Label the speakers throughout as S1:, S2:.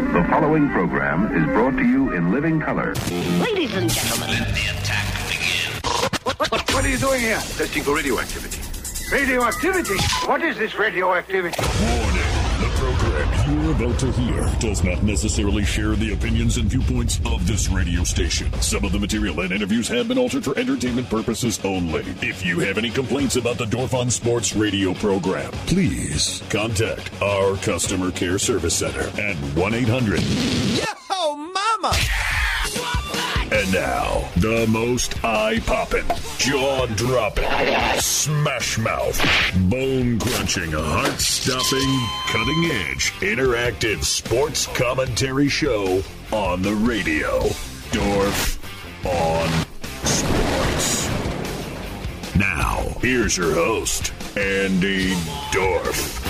S1: The following program is brought to you in living color.
S2: Ladies and gentlemen,
S3: let the attack begin.
S4: What are you doing here?
S3: Testing for radioactivity.
S4: Radioactivity? What is this radioactivity?
S5: Warning. The program you're about to hear does not necessarily share the opinions and viewpoints of this radio station. Some of the material and interviews have been altered for entertainment purposes only. If you have any complaints about the Dorf on Sports radio program, please contact our customer care service center at 1-800.
S6: Yo, mama!
S5: And now, the most eye-popping, jaw-dropping, smash-mouth, bone-crunching, heart-stopping, cutting-edge, interactive sports commentary show on the radio. Dorf on Sports. Now, here's your host, Andy Dorf.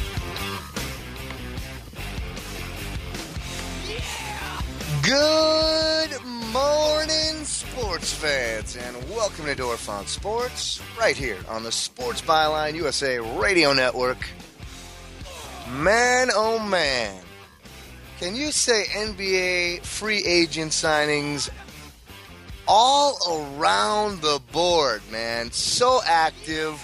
S6: Good morning, sports fans, and welcome to Dorf on Sports, right here on the Sports Byline USA Radio Network. Man, oh man, can you say NBA free agent signings all around the board, man? So active.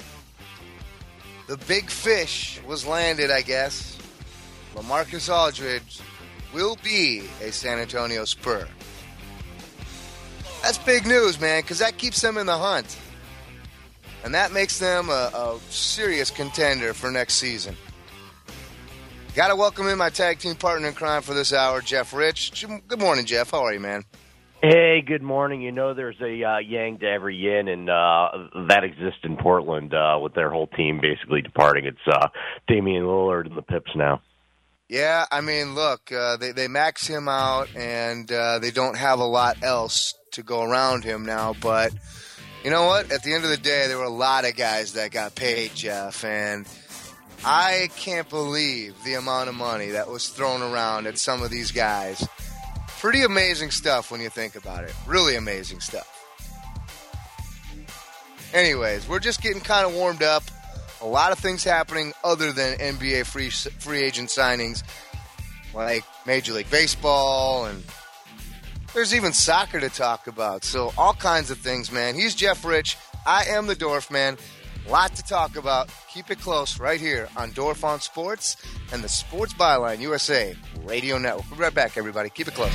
S6: The big fish was landed, I guess. LaMarcus Aldridge will be a San Antonio Spur. That's big news, man, because that keeps them in the hunt. And that makes them a serious contender for next season. Got to welcome in my tag team partner in crime for this hour, Jeff Rich. Good morning, Jeff. How are you, man?
S7: Hey, good morning. You know there's a yang to every yin, and that exists in Portland with their whole team basically departing. It's Damian Lillard and the Pips now.
S6: Yeah, I mean, look, they max him out, and they don't have a lot else to go around him now. But you know what? At the end of the day, there were a lot of guys that got paid, Jeff, and I can't believe the amount of money that was thrown around at some of these guys. Pretty amazing stuff when you think about it. Really amazing stuff. Anyways, we're just getting kind of warmed up. A lot of things happening other than NBA free agent signings, like Major League Baseball, and there's even soccer to talk about. So all kinds of things, man. He's Jeff Rich. I am the Dorf Man. A lot to talk about. Keep it close right here on Dorf on Sports and the Sports Byline USA Radio Network. We'll be right back, everybody. Keep it close.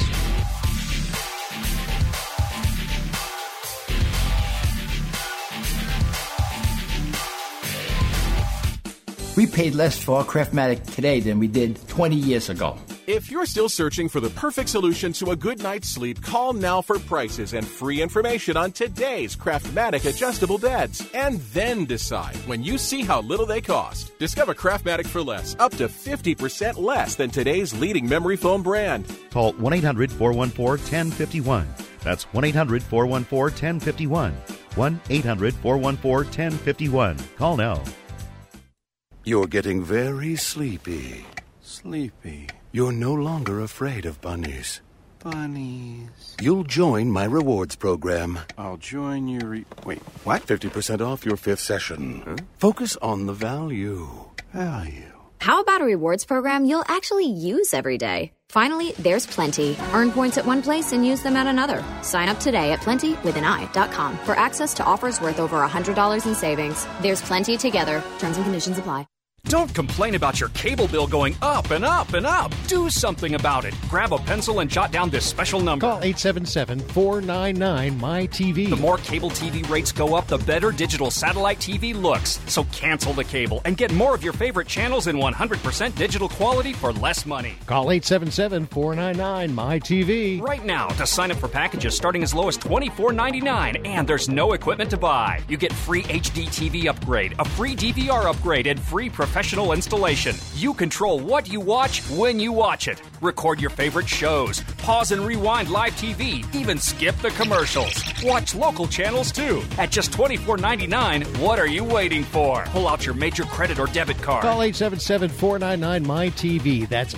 S8: We paid less for our Craftmatic today than we did 20 years ago.
S9: If you're still searching for the perfect solution to a good night's sleep, call now for prices and free information on today's Craftmatic adjustable beds. And then decide when you see how little they cost. Discover Craftmatic for less, up to 50% less than today's leading memory foam brand.
S10: Call 1-800-414-1051. That's 1-800-414-1051. 1-800-414-1051. Call now.
S11: You're getting very sleepy.
S12: Sleepy.
S11: You're no longer afraid of bunnies.
S12: Bunnies.
S11: You'll join my rewards program.
S12: I'll join your... Wait, what?
S11: 50% off your 5th session. Huh? Focus on the value.
S12: Value.
S13: How about a rewards program you'll actually use every day? Finally, there's Plenty. Earn points at one place and use them at another. Sign up today at plentywithani.com for access to offers worth over $100 in savings. There's Plenty together. Terms and conditions apply.
S14: Don't complain about your cable bill going up and up and up. Do something about it. Grab a pencil and jot down this special number.
S15: Call 877-499-MY-TV.
S14: The more cable TV rates go up, the better digital satellite TV looks. So cancel the cable and get more of your favorite channels in 100% digital quality for less money.
S15: Call 877-499-MY-TV.
S14: Right now to sign up for packages starting as low as $24.99, and there's no equipment to buy. You get free HD TV upgrade, a free DVR upgrade, and free professional installation. You control what you watch when you watch it. Record your favorite shows. Pause and rewind live TV. Even skip the commercials. Watch local channels too. At just $24.99, what are you waiting for? Pull out your major credit or debit card.
S15: Call 877-499-MY-TV. That's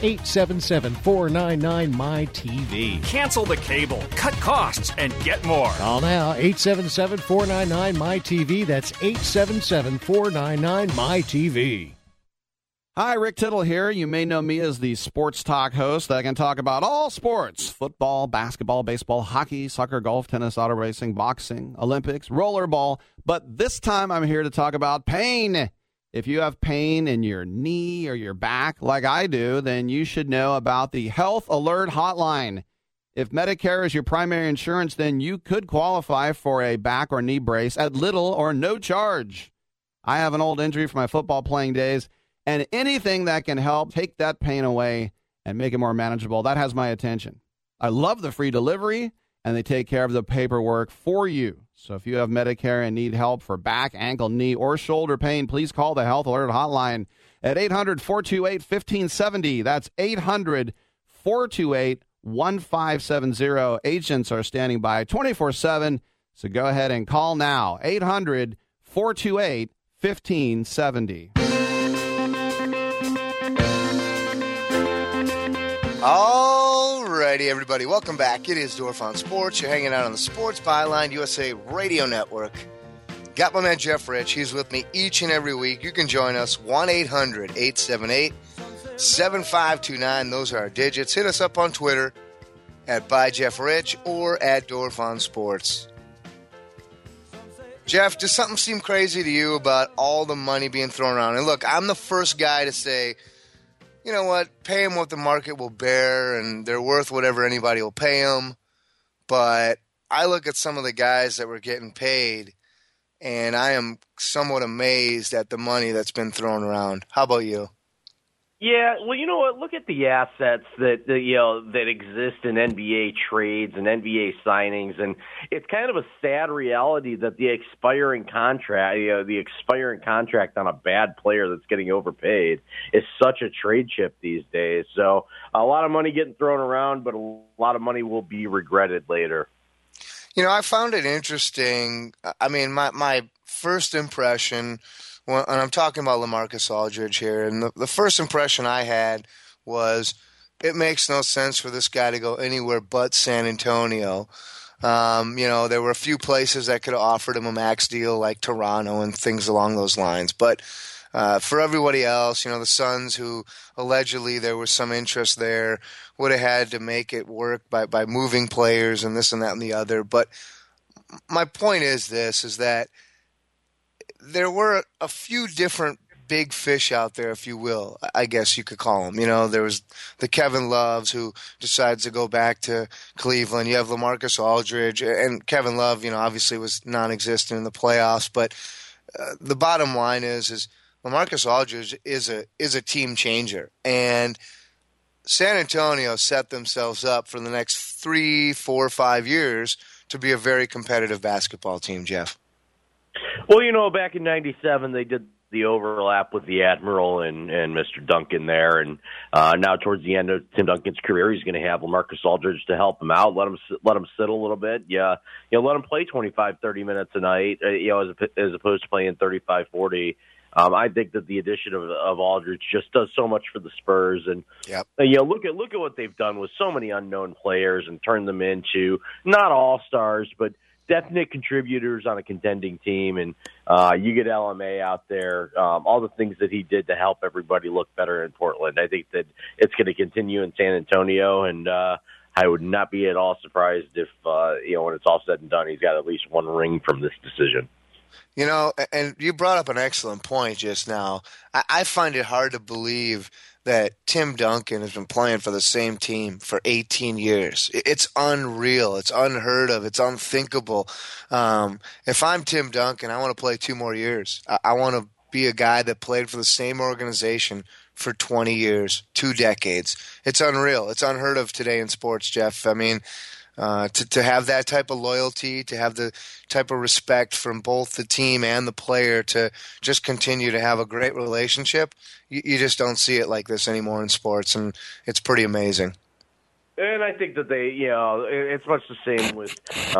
S15: 877-499-MY-TV.
S14: Cancel the cable. Cut costs and get more.
S15: Call now. 877-499-MY-TV. That's 877-499-MY-TV.
S2: Hi, Rick Tittle here. You may know me as the sports talk host that can talk about all sports: football, basketball, baseball, hockey, soccer, golf, tennis, auto racing, boxing, Olympics, rollerball. But this time I'm here to talk about pain. If you have pain in your knee or your back like I do, then you should know about the Health Alert Hotline. If Medicare is your primary insurance, then you could qualify for a back or knee brace at little or no charge. I have an old injury from my football playing days, and anything that can help take that pain away and make it more manageable, that has my attention. I love the free delivery, and they take care of the paperwork for you. So if you have Medicare and need help for back, ankle, knee, or shoulder pain, please call the Health Alert Hotline at 800-428-1570. That's 800-428-1570. Agents are standing by 24/7, so go ahead and call now. 800-428-1570.
S6: Alrighty, everybody, welcome back. It is Dorf on Sports. You're hanging out on the Sports Byline USA Radio Network. Got my man Jeff Rich. He's with me each and every week. You can join us 1-800-878-7529. Those are our digits. Hit us up on Twitter at @ByJeffRich or at Dorf on Sports. Jeff, does something seem crazy to you about all the money being thrown around? And look, I'm the first guy to say, you know what, pay them what the market will bear, and they're worth whatever anybody will pay them. But I look at some of the guys that were getting paid, and I am somewhat amazed at the money that's been thrown around. How about you?
S7: Yeah, well, you know what? Look at the assets that exist in NBA trades and NBA signings, and it's kind of a sad reality that the expiring contract on a bad player that's getting overpaid is such a trade chip these days. So a lot of money getting thrown around, but a lot of money will be regretted later.
S6: You know, I found it interesting. I mean, my first impression. Well, and I'm talking about LaMarcus Aldridge here, and the first impression I had was it makes no sense for this guy to go anywhere but San Antonio. There were a few places that could have offered him a max deal like Toronto and things along those lines. But for everybody else, the Suns, who allegedly there was some interest there, would have had to make it work by moving players and this and that and the other. But my point is that there were a few different big fish out there, if you will, I guess you could call them. There was the Kevin Loves who decides to go back to Cleveland. You have LaMarcus Aldridge, and Kevin Love, obviously was non-existent in the playoffs. But the bottom line is LaMarcus Aldridge is a team changer. And San Antonio set themselves up for the next 3, 4, 5 years to be a very competitive basketball team, Jeff.
S7: Well, back in '97, they did the overlap with the Admiral and Mr. Duncan there, and now towards the end of Tim Duncan's career, he's going to have LaMarcus Aldridge to help him out, let him sit a little bit, let him play 25, 30 minutes a night, as opposed to playing 35, 40. I think that the addition of Aldridge just does so much for the Spurs, and look at what they've done with so many unknown players and turned them into not all stars, but definite contributors on a contending team, and you get LMA out there, all the things that he did to help everybody look better in Portland. I think that it's going to continue in San Antonio, and I would not be at all surprised if, when it's all said and done, he's got at least one ring from this decision.
S6: And you brought up an excellent point just now. I find it hard to believe that Tim Duncan has been playing for the same team for 18 years. It's unreal. It's unheard of. It's unthinkable. If I'm Tim Duncan, I want to play 2 more years. I want to be a guy that played for the same organization for 20 years, 2 decades. It's unreal. It's unheard of today in sports, Jeff. I mean, to have that type of loyalty, to have the type of respect from both the team and the player, to just continue to have a great relationship, you just don't see it like this anymore in sports, and it's pretty amazing.
S7: And I think that they, it's much the same with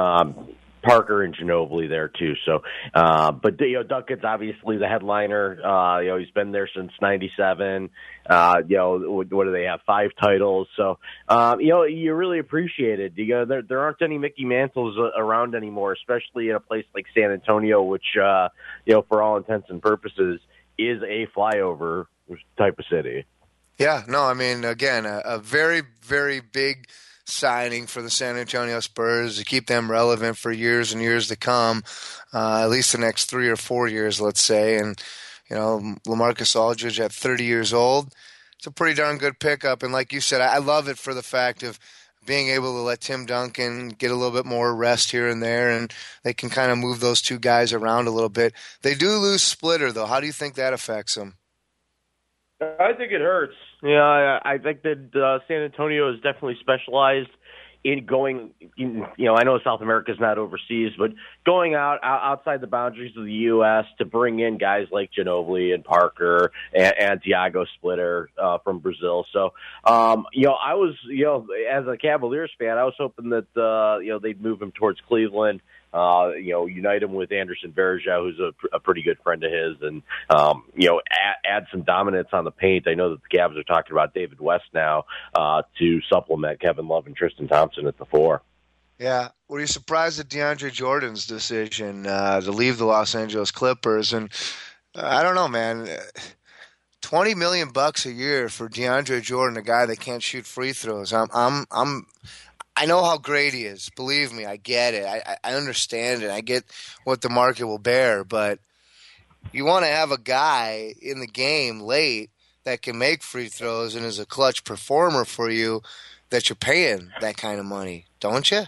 S7: Parker and Ginobili there too. So, but Duncan's obviously the headliner. He's been there since '97. What do they have? 5 titles. So, you really appreciate it. There aren't any Mickey Mantles around anymore, especially in a place like San Antonio, which, for all intents and purposes, is a flyover type of city.
S6: Yeah, no, I mean, again, a very, very big signing for the San Antonio Spurs to keep them relevant for years and years to come, at least the next 3 or 4 years, let's say. And, you know, LaMarcus Aldridge at 30 years old, it's a pretty darn good pickup. And like you said, I love it for the fact of being able to let Tim Duncan get a little bit more rest here and there, and they can kind of move those two guys around a little bit. They do lose Splitter, though. How do you think that affects them?
S7: I think it hurts. Yeah, I think that San Antonio is definitely specialized in going. I know South America is not overseas, but going outside the boundaries of the U.S. to bring in guys like Ginobili and Parker and Thiago Splitter from Brazil. So, I was, as a Cavaliers fan, I was hoping that they'd move him towards Cleveland. Unite him with Anderson Varejao, who's a pretty good friend of his, and, add some dominance on the paint. I know that the Cavs are talking about David West now to supplement Kevin Love and Tristan Thompson at the 4.
S6: Yeah. Were you surprised at DeAndre Jordan's decision to leave the Los Angeles Clippers? And I don't know, man. $20 million a year for DeAndre Jordan, a guy that can't shoot free throws. I know how great he is. Believe me, I get it. I understand it. I get what the market will bear. But you want to have a guy in the game late that can make free throws and is a clutch performer for you that you're paying that kind of money, don't you?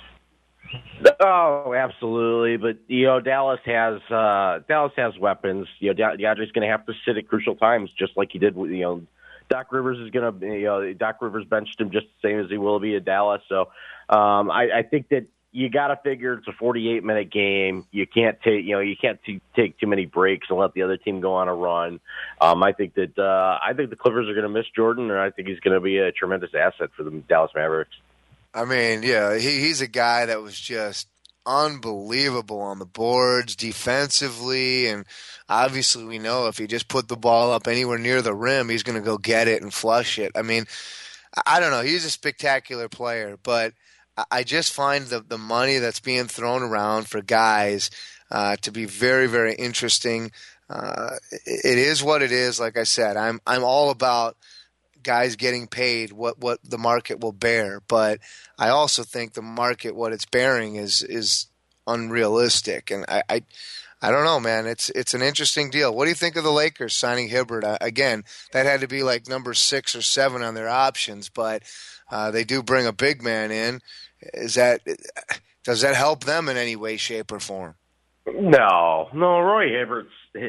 S7: Oh, absolutely. But, Dallas has weapons. DeAndre's going to have to sit at crucial times just like he did with, Doc Rivers is going to, Doc Rivers benched him just the same as he will be at Dallas. So I think that you got to figure it's a 48-minute game. You can't take too many breaks and let the other team go on a run. I think the Clippers are going to miss Jordan, and I think he's going to be a tremendous asset for the Dallas Mavericks.
S6: I mean, yeah, he's a guy that was just unbelievable on the boards defensively, and obviously we know if he just put the ball up anywhere near the rim, he's going to go get it and flush it. I mean, I don't know. He's a spectacular player, but I just find the money that's being thrown around for guys to be very, very interesting. It is what it is. Like I said, I'm all about guys getting paid what the market will bear, but I also think the market, what it's bearing is unrealistic. And I don't know, man. It's an interesting deal. What do you think of the Lakers signing Hibbert? Again, that had to be like number 6 or 7 on their options, but they do bring a big man in. Does that help them in any way, shape, or form?
S7: No, Roy Hibbert's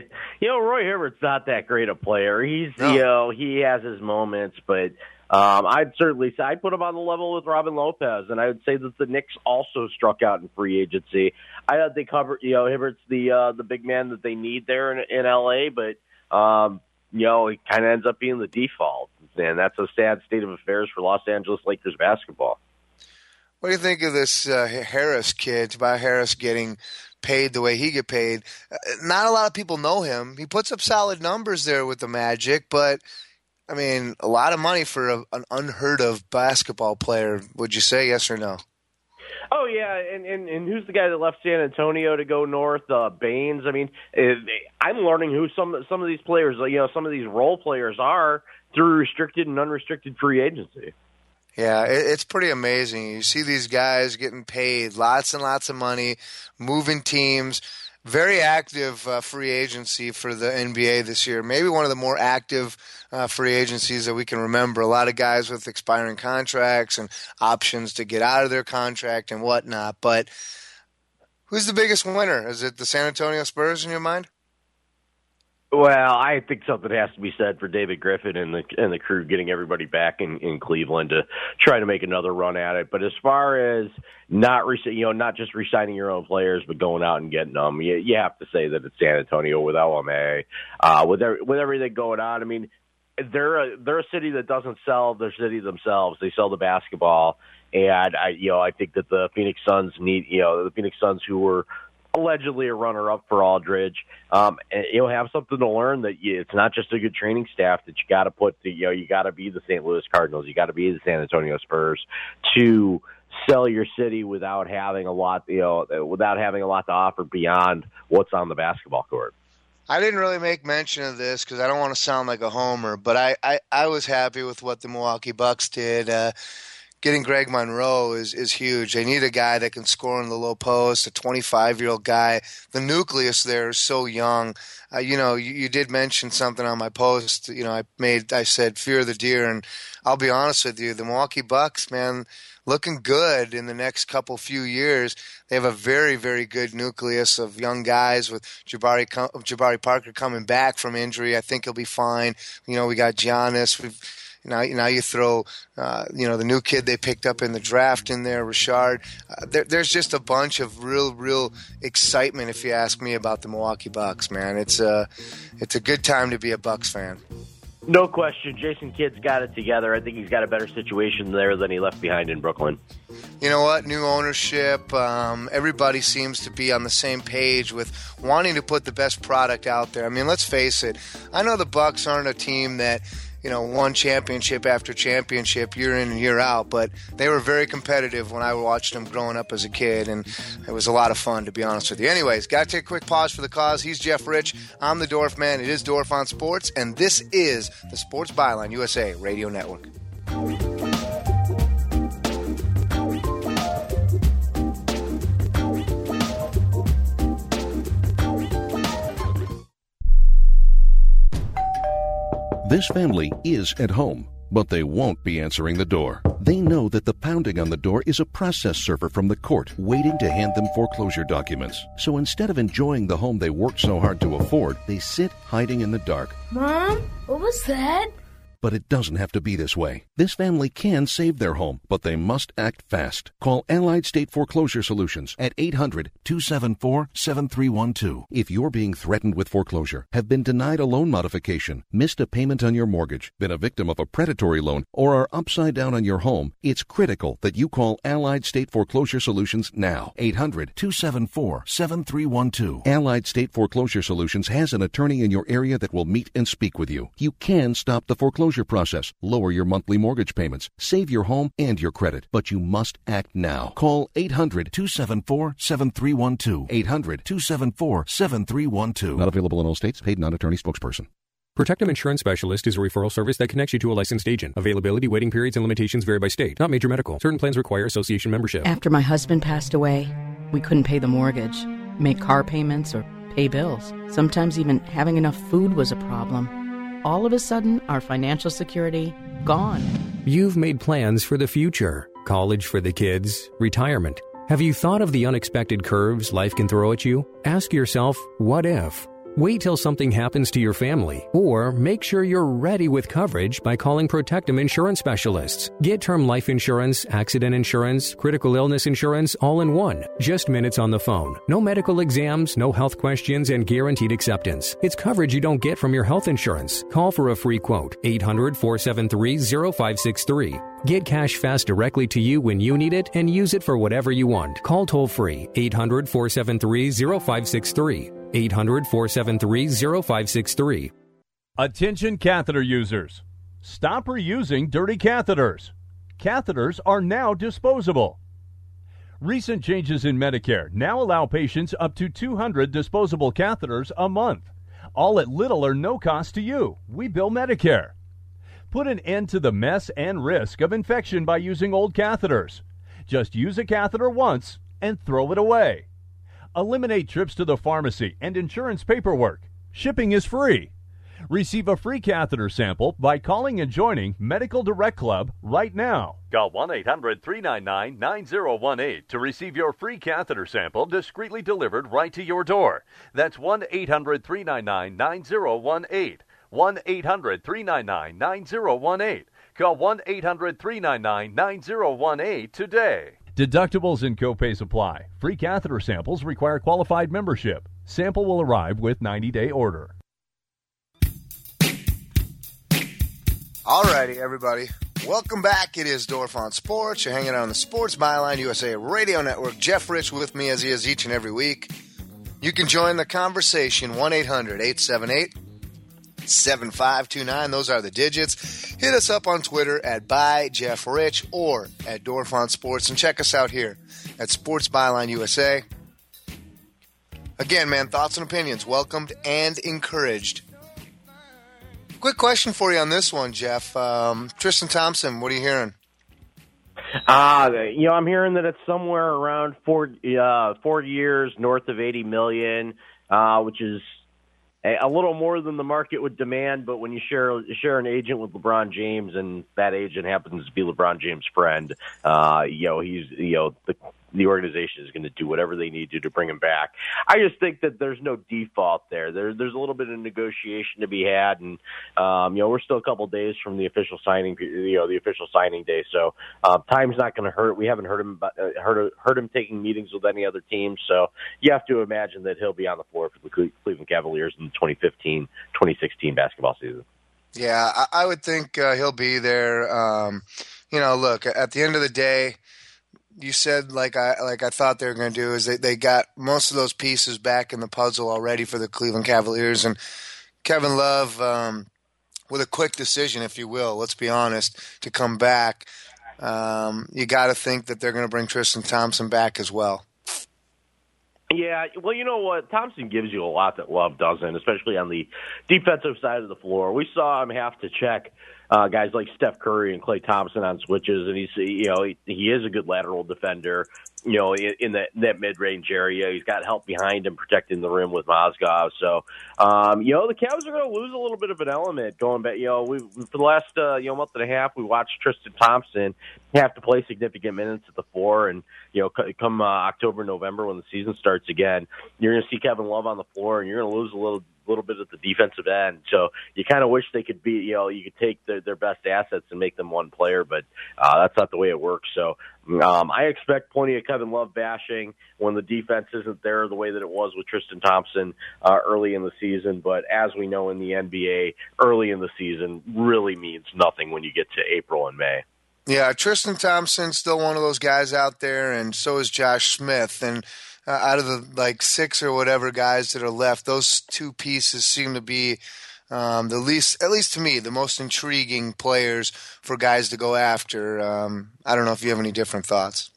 S7: not that great a player. He has his moments, but I'd put him on the level with Robin Lopez, and I would say that the Knicks also struck out in free agency. I thought they covered, Hibbert's the big man that they need there in LA, but he kind of ends up being the default, and that's a sad state of affairs for Los Angeles Lakers basketball.
S6: What do you think of this Harris kid, Tobias Harris, getting paid the way he get paid? Not a lot of people know him. He puts up solid numbers there with the Magic, but, I mean, a lot of money for an unheard-of basketball player. Would you say yes or no?
S7: Oh, yeah, and who's the guy that left San Antonio to go north? Baines. I mean, I'm learning who some of these players, some of these role players are through restricted and unrestricted free agency.
S6: Yeah, it's pretty amazing. You see these guys getting paid lots and lots of money, moving teams, very active free agency for the NBA this year. Maybe one of the more active free agencies that we can remember. A lot of guys with expiring contracts and options to get out of their contract and whatnot. But who's the biggest winner? Is it the San Antonio Spurs in your mind?
S7: Well, I think something has to be said for David Griffin and the crew getting everybody back in Cleveland to try to make another run at it. But as far as not just re-signing your own players, but going out and getting them, you have to say that it's San Antonio with LMA, with everything going on. I mean, they're a city that doesn't sell their city themselves; they sell the basketball. And I think that the Phoenix Suns need the Phoenix Suns, who were allegedly a runner-up for Aldridge, and you'll have something to learn that it's not just a good training staff that you got to put. You got to be the St. Louis Cardinals, you got to be the San Antonio Spurs to sell your city without having a lot, without having a lot to offer beyond what's on the basketball court.
S6: I didn't really make mention of this because I don't want to sound like a homer, but I was happy with what the Milwaukee Bucks did. Getting Greg Monroe is huge. They need a guy that can score in the low post, a 25-year-old guy. The nucleus there is so young. You did mention something on my post. I said fear the deer, and I'll be honest with you, the Milwaukee Bucks, man, looking good in the next few years. They have a very, very good nucleus of young guys with Jabari Parker coming back from injury. I think he'll be fine. We got Giannis. Now you throw, the new kid they picked up in the draft in there, Rashard. There's just a bunch of real excitement, if you ask me, about the Milwaukee Bucks, man. It's a good time to be a Bucks fan.
S7: No question. Jason Kidd's got it together. I think he's got a better situation there than he left behind in Brooklyn.
S6: You know what? New ownership. Everybody seems to be on the same page with wanting to put the best product out there. I mean, let's face it. I know the Bucks aren't a team that won championship after championship year in and year out, but they were very competitive when I watched them growing up as a kid, and it was a lot of fun, to be honest with you. Anyways, got to take a quick pause for the cause. He's Jeff Rich. I'm the Dorf Man. It is Dorf on Sports, and this is the Sports Byline USA Radio Network.
S11: This family is at home, but they won't be answering the door. They know that the pounding on the door is a process server from the court waiting to hand them foreclosure documents. So instead of enjoying the home they worked so hard to afford, they sit hiding in the dark.
S10: Mom, what was that?
S11: But it doesn't have to be this way. This family can save their home, but they must act fast. Call Allied State Foreclosure Solutions at 800-274-7312. If you're being threatened with foreclosure, have been denied a loan modification, missed a payment on your mortgage, been a victim of a predatory loan, or are upside down on your home, it's critical that you call Allied State Foreclosure Solutions now. 800-274-7312. Allied State Foreclosure Solutions has an attorney in your area that will meet and speak with you. You can stop the foreclosure process, lower your monthly mortgage payments, save your home and your credit, but you must act now. Call 800-274-7312. 800-274-7312. Not available in all states. Paid non-attorney spokesperson.
S15: Protectum Insurance Specialist is a referral service that connects you to a licensed agent. Availability, waiting periods, and limitations vary by state. Not major medical. Certain plans require association membership.
S16: After my husband passed away, we couldn't pay the mortgage, make car payments, or pay bills. Sometimes even having enough food was a problem. All of a sudden, our financial security, gone.
S15: You've made plans for the future. College for the kids, retirement. Have you thought of the unexpected curves life can throw at you? Ask yourself, what if? Wait till something happens to your family, or make sure you're ready with coverage by calling Protectum Insurance Specialists. Get term life insurance, accident insurance, critical illness insurance all in one. Just minutes on the phone. No medical exams, no health questions, and guaranteed acceptance. It's coverage you don't get from your health insurance. Call for a free quote. 800-473-0563. Get cash fast directly to you when you need it and use it for whatever you want. Call toll free. 800-473-0563. 800-473-0563.
S17: Attention catheter users. Stop reusing dirty catheters. Catheters are now disposable. Recent changes in Medicare now allow patients up to 200 disposable catheters a month, all at little or no cost to you. We bill Medicare. Put an end to the mess and risk of infection by using old catheters. Just use a catheter once and throw it away. Eliminate trips to the pharmacy and insurance paperwork. Shipping is free. Receive a free catheter sample by calling and joining Medical Direct Club right now. Call 1-800-399-9018 to receive your free catheter sample discreetly delivered right to your door. That's 1-800-399-9018. 1-800-399-9018. Call 1-800-399-9018 today. Deductibles and copays apply. Free catheter samples require qualified membership. Sample will arrive with 90-day order.
S6: Alrighty, everybody. Welcome back. It is Dorf on Sports. You're hanging out on the Sports Byline USA Radio Network. Jeff Rich with me as he is each and every week. You can join the conversation. 1-800-878-7529. Those are the digits. Hit us up on Twitter at @ByJeffRich or at Dorf on Sports. And check us out here at Sports Byline USA. Again, man, thoughts and opinions welcomed and encouraged. Quick question for you on this one, Jeff. Tristan Thompson, what are you hearing?
S7: I'm hearing that it's somewhere around 4 years, north of $80 million, which is a little more than the market would demand. But when you share an agent with LeBron James, and that agent happens to be LeBron James' friend, the organization is going to do whatever they need to bring him back. I just think that there's no default there. There's a little bit of negotiation to be had, and we're still a couple days from the official signing, the official signing day. So time's not going to hurt. We haven't heard him taking meetings with any other team. So you have to imagine that he'll be on the floor for the Cleveland Cavaliers in the 2015-2016 basketball season.
S6: Yeah, I would think he'll be there. Look, at the end of the day, you said like I thought they were going to do is they got most of those pieces back in the puzzle already for the Cleveland Cavaliers, and Kevin Love with a quick decision, if you will, let's be honest, to come back. You got to think that they're going to bring Tristan Thompson back as well.
S7: Yeah, well, you know what? Thompson gives you a lot that Love doesn't, especially on the defensive side of the floor. We saw him have to check guys like Steph Curry and Klay Thompson on switches, and he is a good lateral defender. In that mid-range area, he's got help behind him protecting the rim with Mozgov. So, the Cavs are going to lose a little bit of an element going back. For the last month and a half, we watched Tristan Thompson have to play significant minutes at the 4, and come October, November when the season starts again, you're going to see Kevin Love on the floor, and you're going to lose a little bit at the defensive end. So you kind of wish they could be, you could take their best assets and make them one player, but that's not the way it works. So I expect plenty of Kevin Love bashing when the defense isn't there the way that it was with Tristan Thompson early in the season. But as we know in the NBA, early in the season really means nothing when you get to April and May.
S6: Yeah, Tristan Thompson's still one of those guys out there, and so is Josh Smith. And out of the 6 or whatever guys that are left, those two pieces seem to be the least, at least to me, the most intriguing players for guys to go after. I don't know if you have any different thoughts.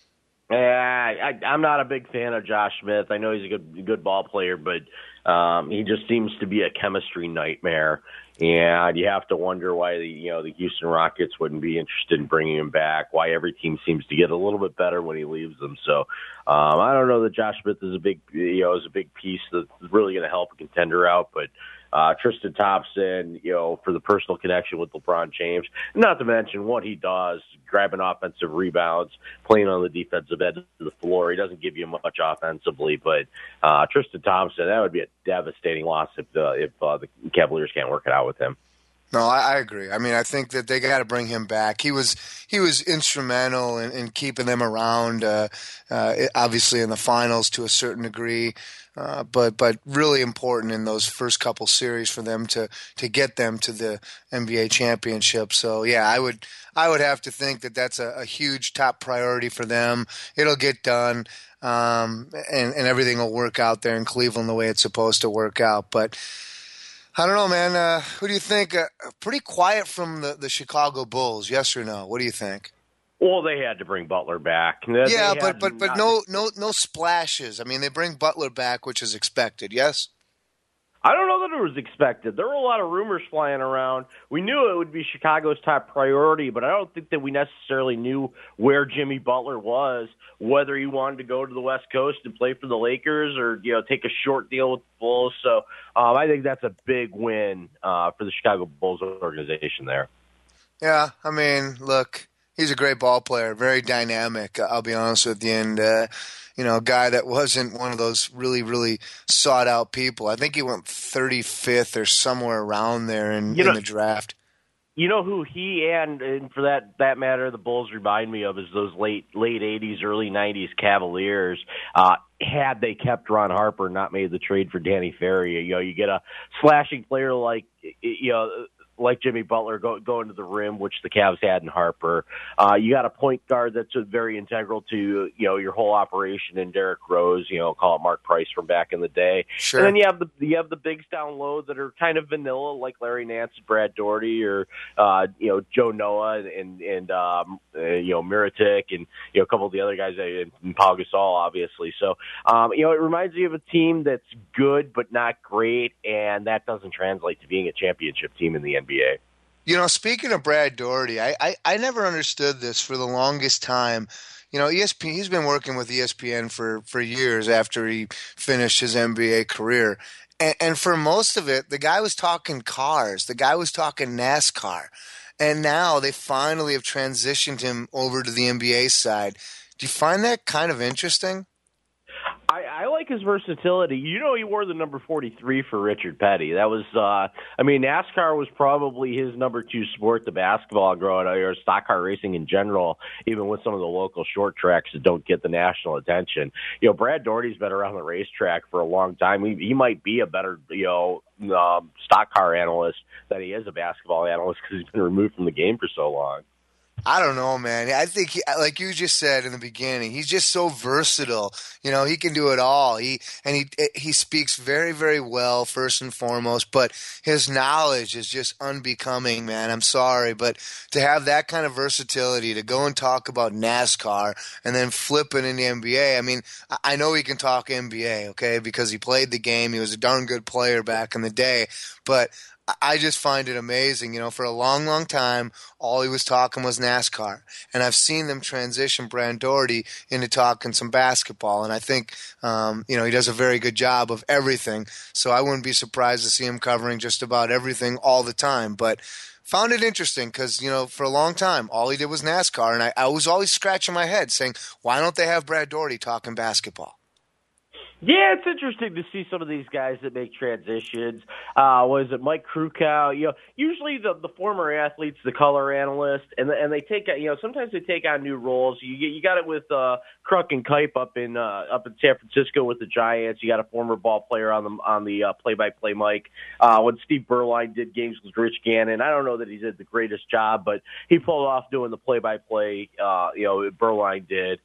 S7: I'm not a big fan of Josh Smith. I know he's a good ball player, but he just seems to be a chemistry nightmare. And you have to wonder why the Houston Rockets wouldn't be interested in bringing him back. Why every team seems to get a little bit better when he leaves them. So I don't know that Josh Smith is a big piece that's really going to help a contender out. But Tristan Thompson, for the personal connection with LeBron James, not to mention what he does, grabbing offensive rebounds, playing on the defensive end of the floor. He doesn't give you much offensively, but Tristan Thompson, that would be a devastating loss if the Cavaliers can't work it out with him.
S6: No, I agree. I mean, I think that they got to bring him back. He was instrumental in keeping them around, obviously in the finals to a certain degree, but really important in those first couple series for them to get them to the NBA championship. So yeah, I would have to think that that's a huge top priority for them. It'll get done, and everything will work out there in Cleveland the way it's supposed to work out. But I don't know, man. Who do you think? Pretty quiet from the Chicago Bulls, yes or no? What do you think?
S7: Well, they had to bring Butler back.
S6: Yeah, but no splashes. I mean, they bring Butler back, which is expected, yes?
S7: I don't know that it was expected. There were a lot of rumors flying around. We knew it would be Chicago's top priority, but I don't think that we necessarily knew where Jimmy Butler was, whether he wanted to go to the West Coast and play for the Lakers or take a short deal with the Bulls. So I think that's a big win for the Chicago Bulls organization there.
S6: Yeah, I mean, look, he's a great ball player, very dynamic. I'll be honest with you, and a guy that wasn't one of those really, really sought-out people. I think he went 35th or somewhere around there in the draft.
S7: You know who he and for that matter, the Bulls remind me of is those late 80s, early 90s Cavaliers. Had they kept Ron Harper, not made the trade for Danny Ferry, you get a slashing player like like Jimmy Butler going to the rim, which the Cavs had in Harper. You got a point guard that's very integral to your whole operation in Derrick Rose. Call it Mark Price from back in the day.
S6: Sure.
S7: And then you have the bigs down low that are kind of vanilla, like Larry Nance, Brad Daugherty, or Joe Noah and Mirotic, and a couple of the other guys, and Pau Gasol, obviously. So it reminds me of a team that's good but not great, and that doesn't translate to being a championship team in the NBA.
S6: Speaking of Brad Daugherty, I never understood this for the longest time. ESPN, he's been working with ESPN for years after he finished his NBA career. And for most of it, the guy was talking cars. The guy was talking NASCAR. And now they finally have transitioned him over to the NBA side. Do you find that kind of interesting?
S7: I like his versatility. He wore the number 43 for Richard Petty. That was, NASCAR was probably his number 2 sport to basketball growing up, or stock car racing in general, even with some of the local short tracks that don't get the national attention. Brad Daugherty's been around the racetrack for a long time. He might be a better, stock car analyst than he is a basketball analyst because he's been removed from the game for so long.
S6: I don't know, man. I think, like you just said in the beginning, he's just so versatile. He can do it all. He speaks very, very well, first and foremost, but his knowledge is just unbecoming, man. I'm sorry, but to have that kind of versatility, to go and talk about NASCAR and then flip it in the NBA, I know he can talk NBA, okay, because he played the game. He was a darn good player back in the day, but I just find it amazing. For a long, long time, all he was talking was NASCAR. And I've seen them transition Brad Daugherty into talking some basketball. And I think, he does a very good job of everything. So I wouldn't be surprised to see him covering just about everything all the time. But found it interesting because, for a long time, all he did was NASCAR. And I was always scratching my head saying, why don't they have Brad Daugherty talking basketball?
S7: Yeah, it's interesting to see some of these guys that make transitions. Was it Mike Krukow? Usually the former athlete's the color analyst, and they take sometimes they take on new roles. You got it with Kruk and Kipe up in San Francisco with the Giants. You got a former ball player on the play-by-play mic. When Steve Berline did games with Rich Gannon, I don't know that he did the greatest job, but he pulled off doing the play-by-play. Berline did.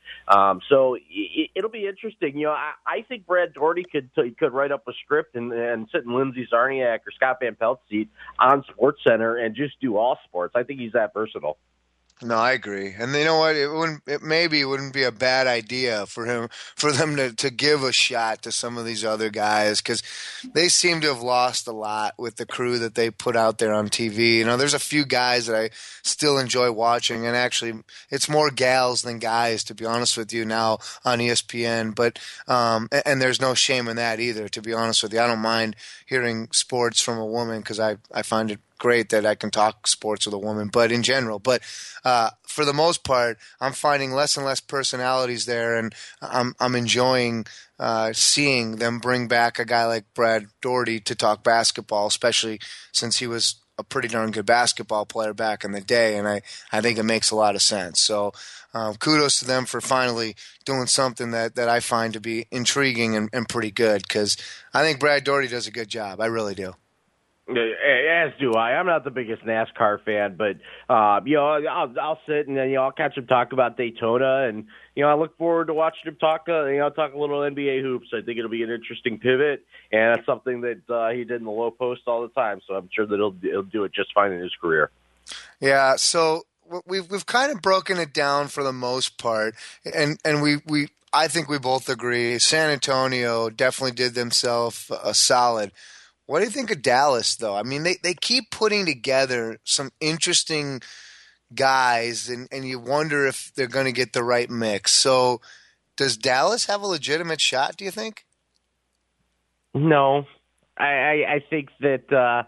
S7: So it'll be interesting. I think Brad Daugherty could write up a script and sit in Lindsey Czarniak or Scott Van Pelt's seat on SportsCenter and just do all sports. I think he's that versatile.
S6: No, I agree. And you know what? It maybe wouldn't be a bad idea for them to give a shot to some of these other guys because they seem to have lost a lot with the crew that they put out there on TV. There's a few guys that I still enjoy watching, and actually it's more gals than guys, to be honest with you, now on ESPN. But and there's no shame in that either, to be honest with you. I don't mind hearing sports from a woman because I find it great that I can talk sports with a woman, but in general. But for the most part, I'm finding less and less personalities there, and I'm enjoying seeing them bring back a guy like Brad Daugherty to talk basketball, especially since he was a pretty darn good basketball player back in the day, and I think it makes a lot of sense. So kudos to them for finally doing something that I find to be intriguing and pretty good, because I think Brad Daugherty does a good job. I really do.
S7: As do I. I'm not the biggest NASCAR fan, but I'll sit and then I'll catch him talk about Daytona, and I look forward to watching him talk a little NBA hoops. I think it'll be an interesting pivot, and that's something that he did in the low post all the time. So I'm sure that he'll do it just fine in his career.
S6: Yeah. So we've kind of broken it down for the most part, and we I think we both agree San Antonio definitely did themselves a solid. What do you think of Dallas, though? They keep putting together some interesting guys, and you wonder if they're going to get the right mix. So does Dallas have a legitimate shot, do you think?
S7: No. I think that,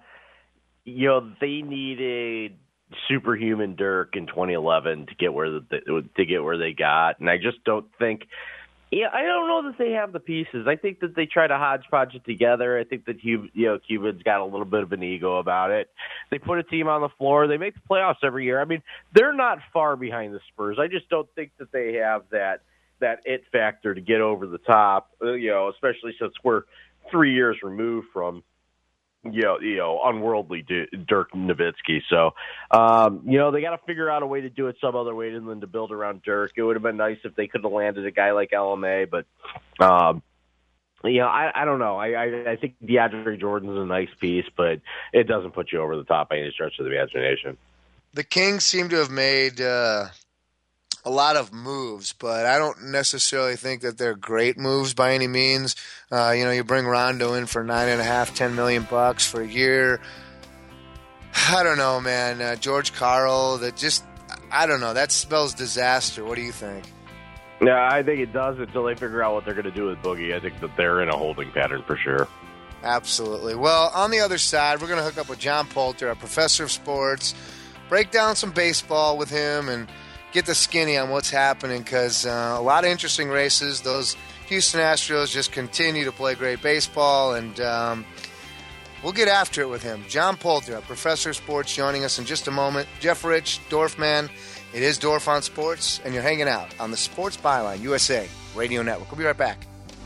S7: they needed superhuman Dirk in 2011 to get where they got, and I just don't think – yeah, I don't know that they have the pieces. I think that they try to hodgepodge it together. I think that Cuban's got a little bit of an ego about it. They put a team on the floor. They make the playoffs every year. They're not far behind the Spurs. I just don't think that they have that it factor to get over the top. Especially since we're 3 years removed from unworldly Dirk Nowitzki. So, they got to figure out a way to do it some other way than to build around Dirk. It would have been nice if they could have landed a guy like LMA, but, I don't know. I think DeAndre Jordan's a nice piece, but it doesn't put you over the top by any stretch of the imagination.
S6: The Kings seem to have made a lot of moves, but I don't necessarily think that they're great moves by any means. You bring Rondo in for $9.5, $10 million for a year. I don't know, man. George Karl, I don't know. That spells disaster. What do you think?
S7: Yeah, I think it does until they figure out what they're going to do with Boogie. I think that they're in a holding pattern for sure.
S6: Absolutely. Well, on the other side, we're going to hook up with John Poulter, our professor of sports, break down some baseball with him, and get the skinny on what's happening because a lot of interesting races. Those Houston Astros just continue to play great baseball, and we'll get after it with him. John Poulter, our professor of sports, joining us in just a moment. Jeff Rich, Dorfman. It is Dorf on Sports, and you're hanging out on the Sports Byline USA Radio Network. We'll be right back.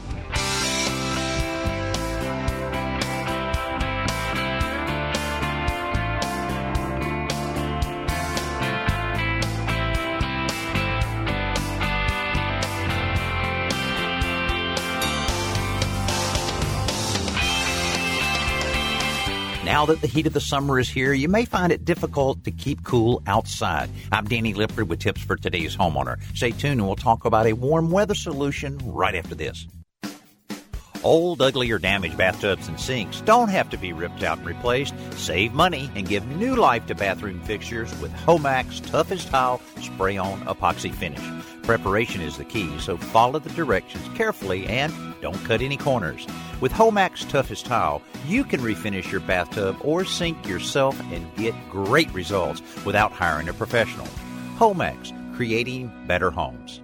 S18: Now that the heat of the summer is here, you may find it difficult to keep cool outside. I'm Danny Lipford with tips for today's homeowner. Stay tuned and we'll talk about a warm weather solution right after this. Old, ugly, or damaged bathtubs and sinks don't have to be ripped out and replaced. Save money and give new life to bathroom fixtures with Homax Tough as Tile Spray-On Epoxy Finish. Preparation is the key, so follow the directions carefully and don't cut any corners. With Homax Tough as Tile, you can refinish your bathtub or sink yourself and get great results without hiring a professional. Homax, creating better homes.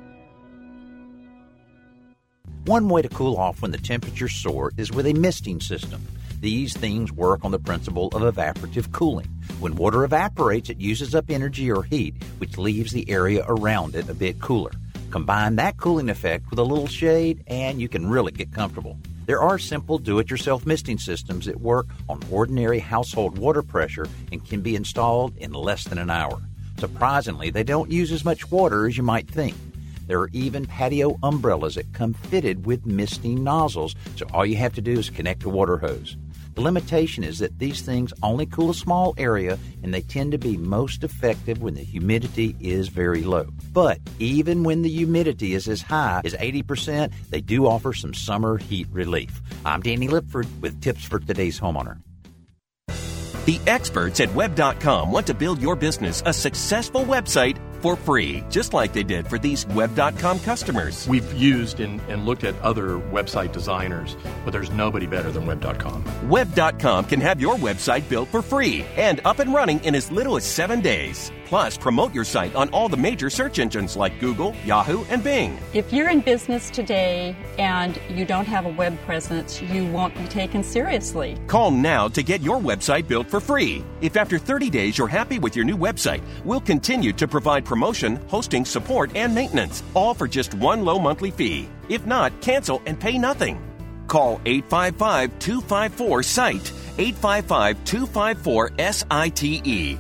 S18: One way to cool off when the temperatures soar is with a misting system. These things work on the principle of evaporative cooling. When water evaporates, it uses up energy or heat, which leaves the area around it a bit cooler. Combine that cooling effect with a little shade, and you can really get comfortable. There are simple do-it-yourself misting systems that work on ordinary household water pressure and can be installed in less than an hour. Surprisingly, they don't use as much water as you might think. There are even patio umbrellas that come fitted with misting nozzles, so all you have to do is connect a water hose. The limitation is that these things only cool a small area, and they tend to be most effective when the humidity is very low. But even when the humidity is as high as 80%, they do offer some summer heat relief. I'm Danny Lipford with tips for today's homeowner.
S19: The experts at Web.com want to build your business a successful website for free, just like they did for these Web.com customers.
S20: We've used and looked at other website designers, but there's nobody better than Web.com.
S19: Web.com can have your website built for free and up and running in as little as 7 days. Plus, promote your site on all the major search engines like Google, Yahoo, and Bing.
S21: If you're in business today and you don't have a web presence, you won't be taken seriously.
S19: Call now to get your website built for free. If after 30 days you're happy with your new website, we'll continue to provide promotion, hosting, support, and maintenance, all for just one low monthly fee. If not, cancel and pay nothing. Call 855-254-SITE, 855-254-SITE,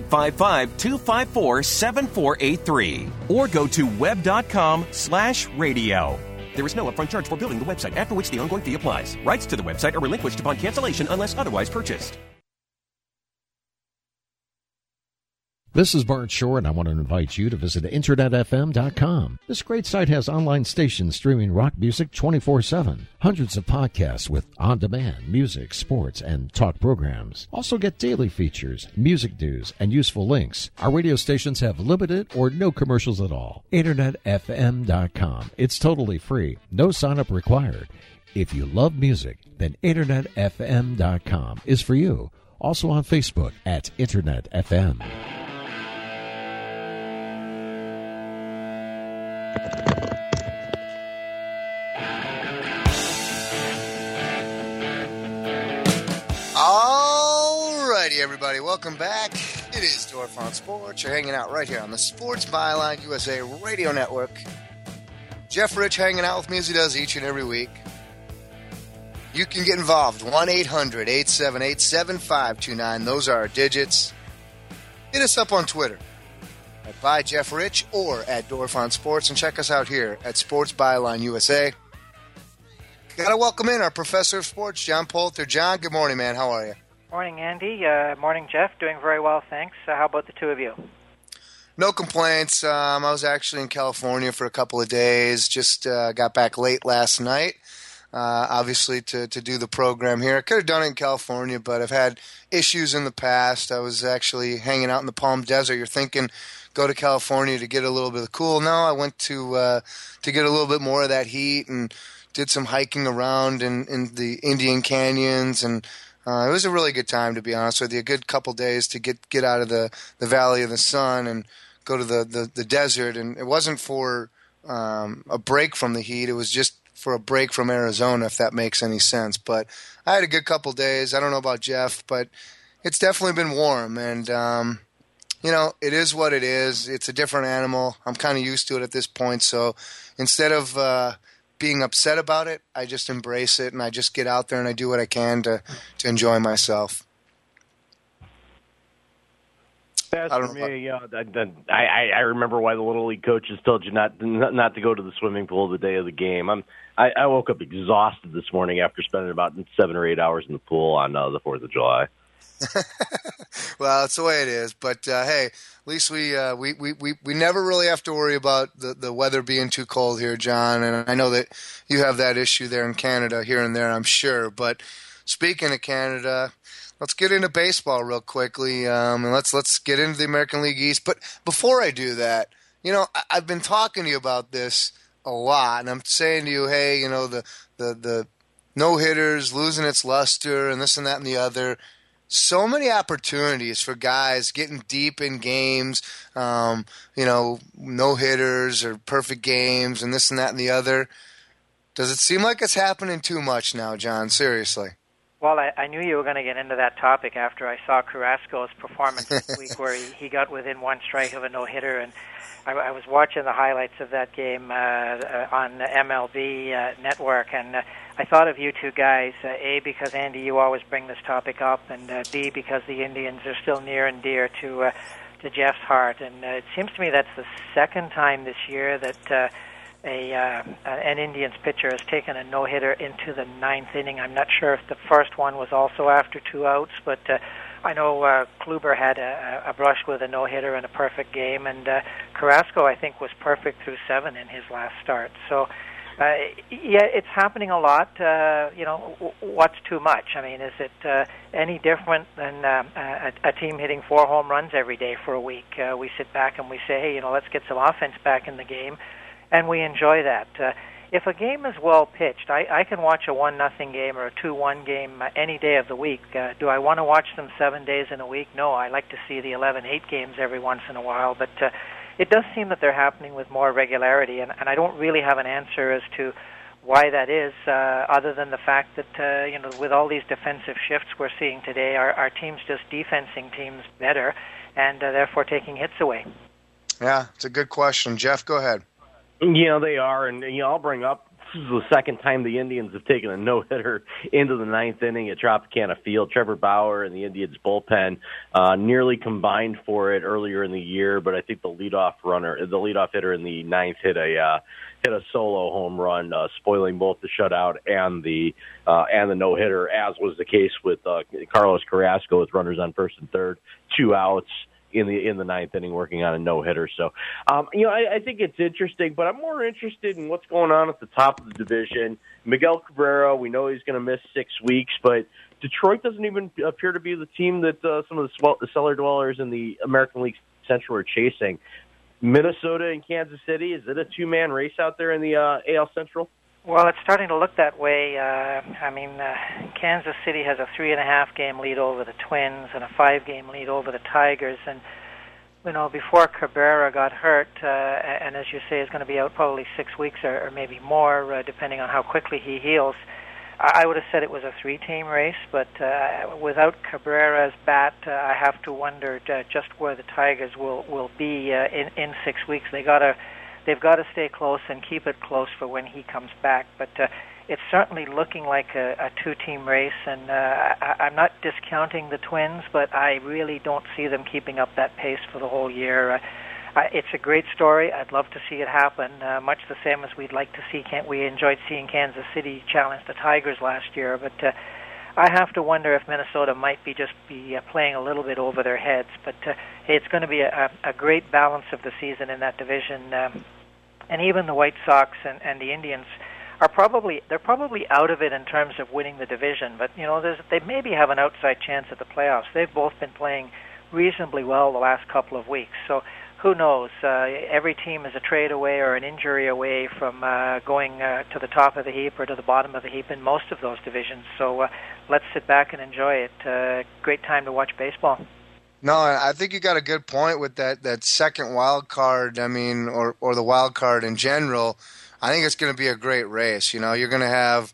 S19: 855-254-7483, or go to web.com/radio. There is no upfront charge for building the website, after which the ongoing fee applies. Rights to the website are relinquished upon cancellation unless otherwise purchased.
S22: This is Bart Shore, and I want to invite you to visit InternetFM.com. This great site has online stations streaming rock music 24/7. Hundreds of podcasts with on-demand music, sports, and talk programs. Also get daily features, music news, and useful links. Our radio stations have limited or no commercials at all. InternetFM.com. It's totally free. No sign-up required. If you love music, then InternetFM.com is for you. Also on Facebook at InternetFM.
S6: Alrighty, everybody, welcome back. It is Dorf on Sports. You're hanging out right here on the Sports Byline USA Radio Network. Jeff Rich hanging out with me as he does each and every week. you can get involved. 1-800-878-7529. Those are our digits. Hit us up on Twitter at @ByJeffRich or at Dorfon Sports, and check us out here at Sports Byline USA. Got to welcome in our professor of sports, John Poulter. John, good morning, man. How are you?
S1: Morning, Andy. Morning, Jeff. Doing very well, thanks. How about the two of you?
S6: No complaints. I was actually in California for a couple of days. Just got back late last night, obviously, to do the program here. I could have done it in California, but I've had issues in the past. I was actually hanging out in the Palm Desert. You're thinking, go to California to get a little bit of cool. No, I went to get a little bit more of that heat and did some hiking around in the Indian Canyons, and it was a really good time, to be honest with you. A good couple days to get out of the Valley of the Sun and go to the desert. And it wasn't for a break from the heat. It was just for a break from Arizona, if that makes any sense. But I had a good couple days. I don't know about Jeff, but it's definitely been warm. And, it is what it is. It's a different animal. I'm kind of used to it at this point. So instead of being upset about it, I just embrace it, and I just get out there and I do what I can to enjoy myself.
S7: As for me, I remember why the Little League coaches told you not to go to the swimming pool the day of the game. I woke up exhausted this morning after spending about 7 or 8 hours in the pool on the 4th of July.
S6: Well, it's the way it is. But hey, at least we never really have to worry about the weather being too cold here, John. And I know that you have that issue there in Canada, here and there, I'm sure. But speaking of Canada, let's get into baseball real quickly, and let's get into the American League East. But before I do that, I've been talking to you about this a lot, and I'm saying to you, hey, the no hitters losing its luster, and this and that and the other. So many opportunities for guys getting deep in games, no hitters or perfect games and this and that and the other. Does it seem like it's happening too much now, John? Seriously.
S1: Well, I knew you were going to get into that topic after I saw Carrasco's performance this week where he got within one strike of a no-hitter, and I was watching the highlights of that game on MLB Network, and I thought of you two guys, A, because, Andy, you always bring this topic up, and B, because the Indians are still near and dear to Jeff's heart. And it seems to me that's the second time this year that an Indians pitcher has taken a no-hitter into the ninth inning. I'm not sure if the first one was also after 2 outs, but I know Kluber had a brush with a no-hitter in a perfect game, and Carrasco, I think, was perfect through 7 in his last start. So, yeah, it's happening a lot. What's too much? I mean, is it any different than a team hitting 4 home runs every day for a week? We sit back and we say, hey, let's get some offense back in the game, and we enjoy that. If a game is well pitched, I can watch a 1-0 game or a 2-1 game any day of the week. Do I want to watch them 7 days in a week? No, I like to see the 11-8 games every once in a while, but it does seem that they're happening with more regularity, and I don't really have an answer as to why that is, other than the fact that, with all these defensive shifts we're seeing today, our team's just defensing teams better and therefore taking hits away.
S6: Yeah, it's a good question. Jeff, go ahead.
S7: They are, and I'll bring up this is the second time the Indians have taken a no-hitter into the ninth inning at Tropicana Field. Trevor Bauer and the Indians bullpen nearly combined for it earlier in the year, but I think the leadoff hitter in the ninth hit a solo home run, spoiling both the shutout and the no-hitter, as was the case with Carlos Carrasco with runners on first and third, 2 outs in the ninth inning, working on a no-hitter. So, I think it's interesting, but I'm more interested in what's going on at the top of the division. Miguel Cabrera, we know he's going to miss 6 weeks, but Detroit doesn't even appear to be the team that some of the cellar dwellers in the American League Central are chasing. Minnesota and Kansas City, is it a 2-man race out there in the AL Central?
S1: Well, it's starting to look that way. Kansas City has a 3.5-game lead over the Twins and a 5-game lead over the Tigers. And, before Cabrera got hurt, and as you say, is going to be out probably 6 weeks or maybe more, depending on how quickly he heals, I would have said it was a 3-team race. But without Cabrera's bat, I have to wonder just where the Tigers will be in 6 weeks. They've got to stay close and keep it close for when he comes back. But it's certainly looking like a two-team race, and I'm not discounting the Twins, but I really don't see them keeping up that pace for the whole year. It's a great story. I'd love to see it happen, much the same as we'd like to see. We enjoyed seeing Kansas City challenge the Tigers last year, but I have to wonder if Minnesota might be playing a little bit over their heads. But hey, it's going to be a great balance of the season in that division, and even the White Sox and the Indians they're probably out of it in terms of winning the division. But they maybe have an outside chance at the playoffs. They've both been playing reasonably well the last couple of weeks, so. Who knows? Every team is a trade away or an injury away from going to the top of the heap or to the bottom of the heap in most of those divisions. So let's sit back and enjoy it. Great time to watch baseball.
S6: No, I think you got a good point with that second wild card. I mean, or the wild card in general. I think it's going to be a great race. You're going to have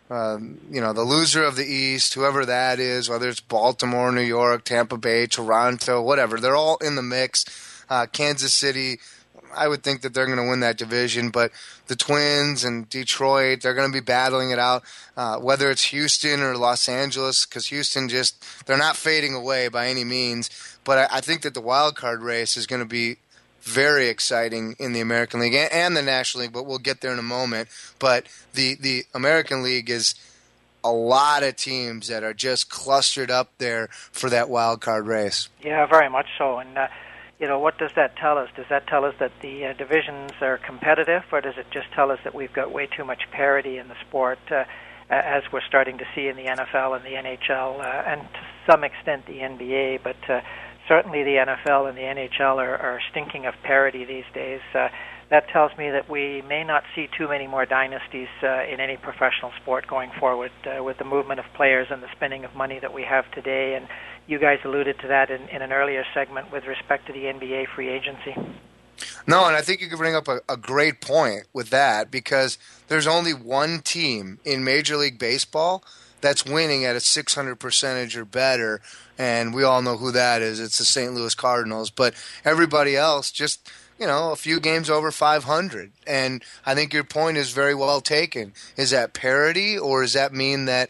S6: the loser of the East, whoever that is, whether it's Baltimore, New York, Tampa Bay, Toronto, whatever. They're all in the mix. Kansas City, I would think that they're going to win that division, but the Twins and Detroit, they're going to be battling it out, whether it's Houston or Los Angeles, because Houston they're not fading away by any means, but I think that the wild card race is going to be very exciting in the American League and the National League, but we'll get there in a moment. But the American League is a lot of teams that are just clustered up there for that wild card race.
S1: Yeah, very much so, and what does that tell us? Does that tell us that the divisions are competitive, or does it just tell us that we've got way too much parity in the sport, as we're starting to see in the NFL and the NHL, and to some extent the NBA, but certainly the NFL and the NHL are stinking of parity these days. That tells me that we may not see too many more dynasties in any professional sport going forward with the movement of players and the spending of money that we have today. And you guys alluded to that in an earlier segment with respect to the NBA free agency.
S6: No, and I think you could bring up a great point with that, because there's only one team in Major League Baseball that's winning at a 600% or better, and we all know who that is. It's the St. Louis Cardinals. But everybody else just, a few games over 500. And I think your point is very well taken. Is that parity, or does that mean that,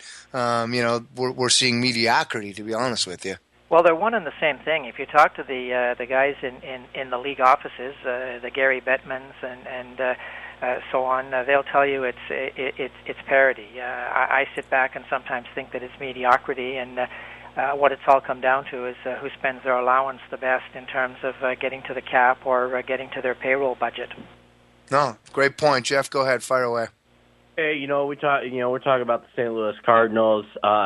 S6: we're seeing mediocrity, to be honest with you?
S1: Well, they're one and the same thing. If you talk to the guys in the league offices, the Gary Bettmans and so on, they'll tell you it's parity. I sit back and sometimes think that it's mediocrity, and what it's all come down to is who spends their allowance the best in terms of getting to the cap or getting to their payroll budget.
S6: No, great point, Jeff. Go ahead, fire away.
S7: Hey, we're talking about the St. Louis Cardinals.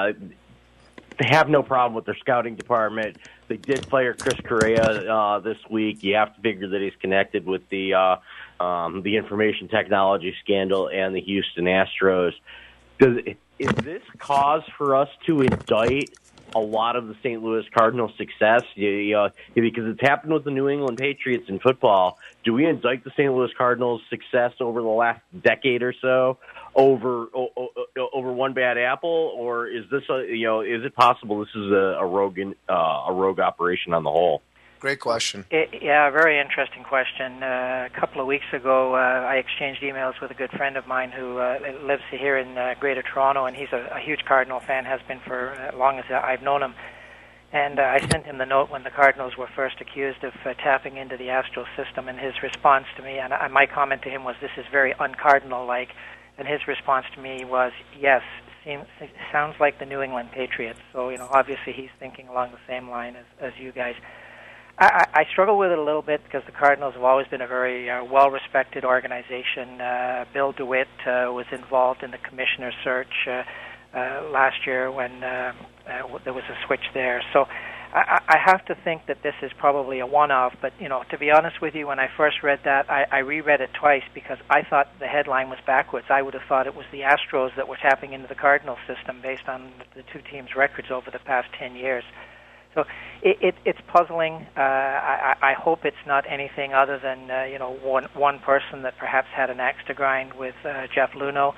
S7: They have no problem with their scouting department. They did fire Chris Correa this week. You have to figure that he's connected with the information technology scandal and the Houston Astros. Is this cause for us to indict a lot of the St. Louis Cardinals' success? Because it's happened with the New England Patriots in football. Do we indict the St. Louis Cardinals' success over the last decade or so over one bad apple, or is this is it possible this is a rogue operation on the whole?
S6: Great question.
S1: Yeah, very interesting question. A couple of weeks ago, I exchanged emails with a good friend of mine who lives here in Greater Toronto, and he's a huge Cardinal fan, has been for as long as I've known him. And I sent him the note when the Cardinals were first accused of tapping into the Astros system, and his response to me, and my comment to him was, this is very un-Cardinal-like, and his response to me was, yes, it sounds like the New England Patriots. So, obviously he's thinking along the same line as you guys. I struggle with it a little bit because the Cardinals have always been a very well-respected organization. Bill DeWitt was involved in the commissioner search last year when there was a switch there. So I have to think that this is probably a one-off. But, to be honest with you, when I first read that, I reread it twice because I thought the headline was backwards. I would have thought it was the Astros that were tapping into the Cardinals system based on the two teams' records over the past 10 years. So it's puzzling. I hope it's not anything other than one person that perhaps had an axe to grind with Jeff Luhnow.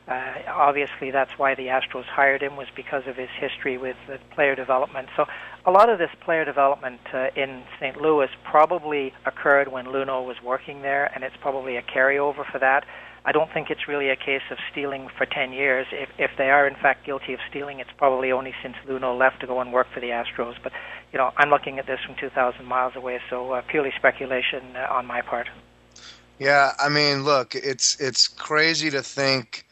S1: Obviously, that's why the Astros hired him, was because of his history with player development. So a lot of this player development in St. Louis probably occurred when Luhnow was working there, and it's probably a carryover for that. I don't think it's really a case of stealing for 10 years. If they are, in fact, guilty of stealing, it's probably only since Luhnow left to go and work for the Astros. But, I'm looking at this from 2,000 miles away, so purely speculation on my part.
S6: Yeah, I mean, look, it's crazy to think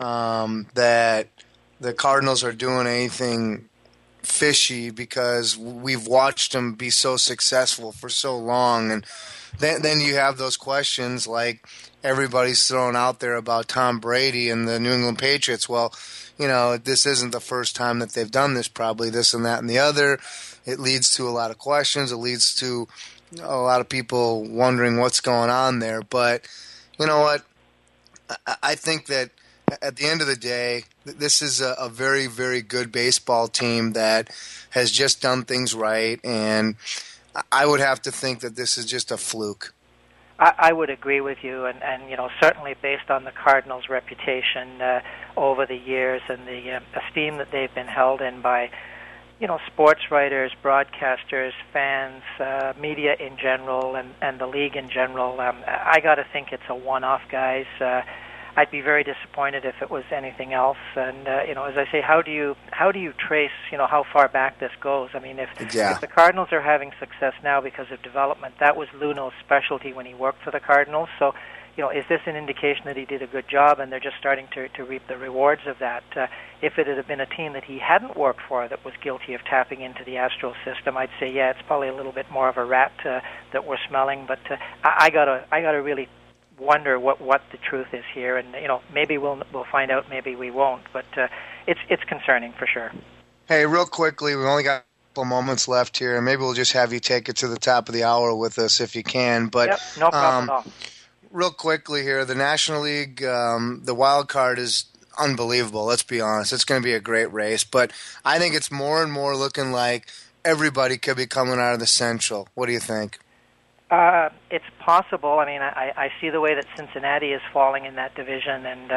S6: that the Cardinals are doing anything fishy because we've watched them be so successful for so long. And then you have those questions like everybody's throwing out there about Tom Brady and the New England Patriots. Well, this isn't the first time that they've done this, probably this and that and the other. It leads to a lot of questions. It leads to a lot of people wondering what's going on there. But you know what? I think that at the end of the day, this is a very, very good baseball team that has just done things right, and I would have to think that this is just a fluke.
S1: I would agree with you, and certainly based on the Cardinals' reputation over the years and the esteem that they've been held in by sports writers, broadcasters, fans, media in general, and the league in general. I got to think it's a one-off, guys. I'd be very disappointed if it was anything else. And as I say, how do you trace how far back this goes? I mean, if the Cardinals are having success now because of development, that was Luhnow's specialty when he worked for the Cardinals. So, is this an indication that he did a good job and they're just starting to reap the rewards of that? If it had been a team that he hadn't worked for that was guilty of tapping into the Astros system, I'd say, yeah, it's probably a little bit more of a rat that we're smelling. But I gotta really wonder what the truth is here, and maybe we'll find out, maybe we won't. But it's concerning for sure.
S6: Hey, real quickly, we've only got a couple moments left here, and maybe we'll just have you take it to the top of the hour with us if you can. But
S1: yep, no problem at all.
S6: Real quickly here, the National League, the wild card is unbelievable. Let's be honest; it's going to be a great race. But I think it's more and more looking like everybody could be coming out of the Central. What do you think?
S1: It's possible. I mean, I see the way that Cincinnati is falling in that division, and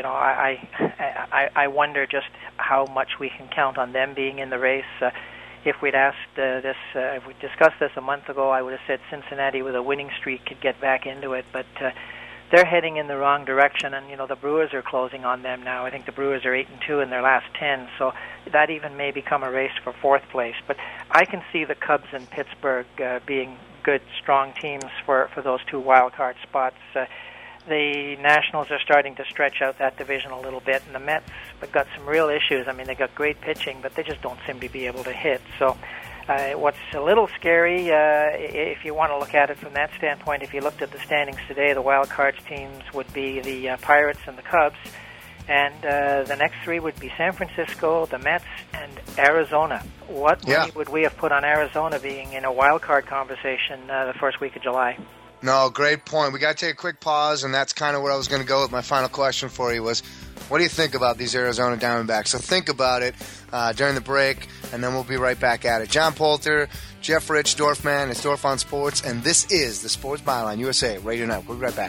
S1: I wonder just how much we can count on them being in the race. If we'd asked if we discussed this a month ago, I would have said Cincinnati with a winning streak could get back into it, but they're heading in the wrong direction, and the Brewers are closing on them now. I think the Brewers are 8-2 in their last 10, so that even may become a race for fourth place. But I can see the Cubs and Pittsburgh being good, strong teams for those two wild card spots. The Nationals are starting to stretch out that division a little bit, and the Mets have got some real issues. I mean, they got great pitching, but they just don't seem to be able to hit. So what's a little scary, if you want to look at it from that standpoint, if you looked at the standings today, the wild cards teams would be the Pirates and the Cubs, and the next three would be San Francisco, the Mets, and Arizona. What money would we have put on Arizona being in a wild card conversation the first week of July?
S6: No, great point. We got to take a quick pause, and that's kind of where I was going to go with my final question for you was, what do you think about these Arizona Diamondbacks? So think about it during the break, and then we'll be right back at it. John Poulter, Jeff Rich, Dorfman, it's Dorf on Sports, and this is the Sports Byline USA Radio Network. We'll be right back.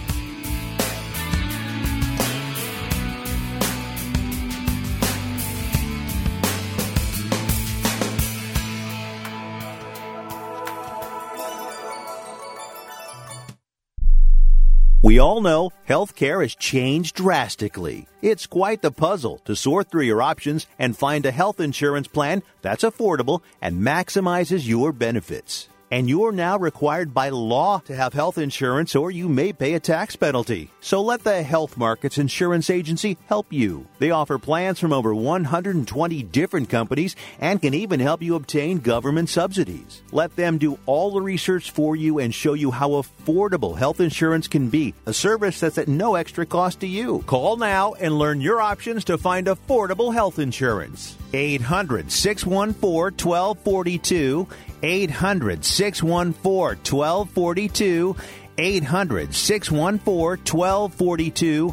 S3: We all know healthcare has changed drastically. It's quite the puzzle to sort through your options and find a health insurance plan that's affordable and maximizes your benefits. And you're now required by law to have health insurance, or you may pay a tax penalty. So let the Health Markets Insurance Agency help you. They offer plans from over 120 different companies and can even help you obtain government subsidies. Let them do all the research for you and show you how affordable health insurance can be, a service that's at no extra cost to you. Call now and learn your options to find affordable health insurance. 800-614-1242. 800-614-1242. 800-614-1242.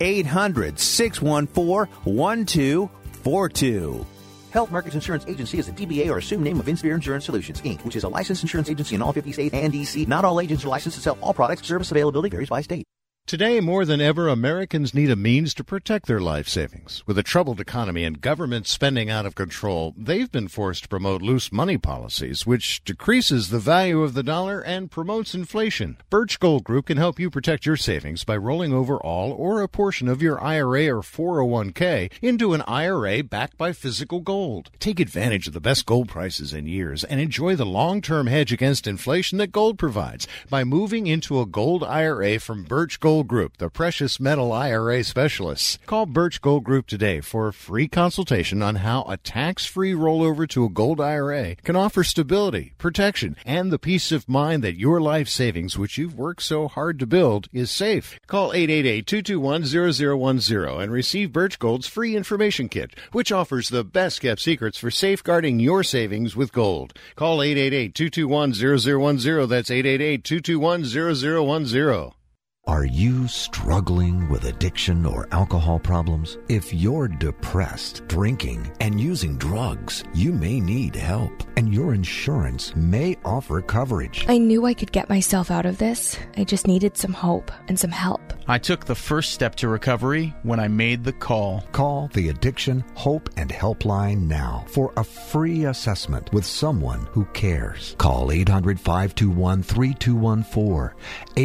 S3: 800-614-1242. Health Markets Insurance Agency is a DBA or assumed name of Inspire Insurance Solutions, Inc., which is a licensed insurance agency in all 50 states and D.C. Not all agents are licensed to sell all products. Service availability varies by state.
S4: Today, more than ever, Americans need a means to protect their life savings. With a troubled economy and government spending out of control, they've been forced to promote loose money policies, which decreases the value of the dollar and promotes inflation. Birch Gold Group can help you protect your savings by rolling over all or a portion of your IRA or 401k into an IRA backed by physical gold. Take advantage of the best gold prices in years and enjoy the long-term hedge against inflation that gold provides by moving into a gold IRA from Birch Gold Group, the precious metal IRA specialists. Call Birch Gold Group today for a free consultation on how a tax-free rollover to a gold IRA can offer stability, protection, and the peace of mind that your life savings, which you've worked so hard to build, is safe. Call 888-221-0010 and receive Birch Gold's free information kit, which offers the best-kept secrets for safeguarding your savings with gold. Call 888-221-0010. That's 888-221-0010.
S5: Are you struggling with addiction or alcohol problems? If you're depressed, drinking, and using drugs, you may need help, and your insurance may offer coverage.
S23: I knew I could get myself out of this. I just needed some hope and some help.
S24: I took the first step to recovery when I made the call.
S5: Call the Addiction, Hope, and Helpline now for a free assessment with someone who cares. Call 800-521-3214.